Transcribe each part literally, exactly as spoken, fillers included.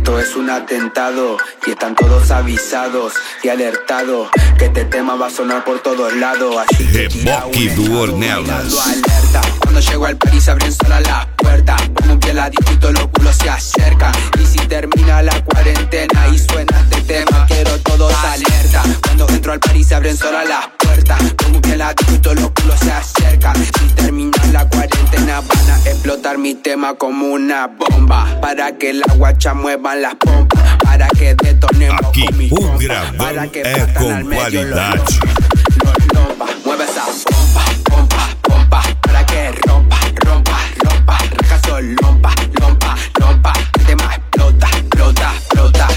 Esto es un atentado y están todos avisados y alertados que este tema va a sonar por todos lados. Así que Reboque do Ornelas. Alerta. Cuando llego al París abren sola las puertas. Pongo un pie ladito y todos los culos se acercan. Y si termina la cuarentena y suena este tema, quiero todos alerta. Cuando entro al París abren sola las puertas. Pongo un pie ladito y todos los culos se acercan. Si termina la cuarentena van a explotar mi tema como una bomba. Para que la guacha muevan las pompas. Para que detonemos Aqui con mi o compa. gravão Para que é partan com al medio los qualidade. Los lompa, mueve esa pompa, pompa, pompa. Para que rompa, rompa, rompa. Recaso lompa, lompa, lompa. El tema explota, explota, explota.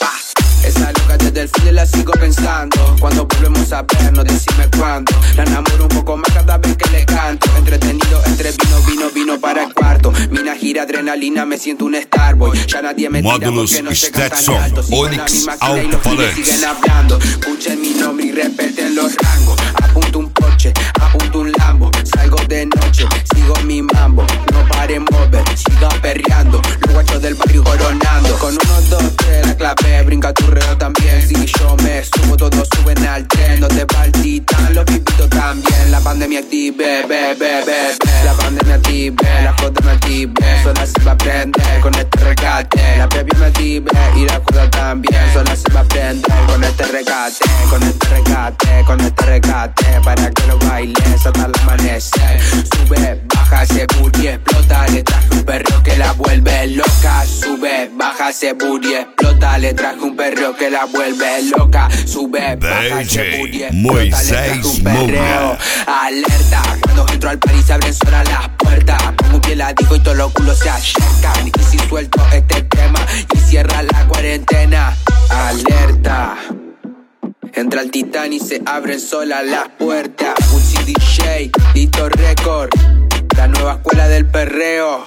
Esa loca desde el fin la sigo pensando. Cuando volvemos a vernos, decime cuándo. La enamoro un poco más cada vez que le canto. Entretenido entre vino, vino, vino para el cuarto. Mina gira adrenalina, me siento un Starboy. Ya nadie me tira Módulos porque no se cantan Stetson, alto. Sigo en la Onyx misma gira y los pibes alto-falantes. siguen hablando. Escuchen mi nombre y respeten los rangos. Apunto un Porsche, apunto un Lambo. Salgo de noche, sigo mi mambo. No pare mover, siga perreando. Los guachos del barrio coronando. Con uno, dos, tres, la clave, brinca tu reo también. Si yo me subo, todos suben al tren. Donde va el titán, los pipitos también. La pandemia active, be, be, be, be. La pandemia active, la joda me active. Sola se va a prender con este recate. La baby me active y la joda también. Sola se va a prender con este recate. Con este recate, con este recate. Para que lo bailes hasta el amanecer. Sube, baja, se booty, explota. Le traje un perro que la vuelve loca. Sube, baja, se booty, explota. Le traje un perro que la vuelve loca. Sube, baja, se booty, explota. Moisés Le traje un perreo. Moura. Alerta, cuando entro al París se abren sola las puertas. Pongo un pie ladito y todos los culos se acercan. Y si suelto este tema y cierra la cuarentena. Alerta. Entra el titán y se abren solas las puertas. Gucci D J, Dito Record, la nueva escuela del perreo.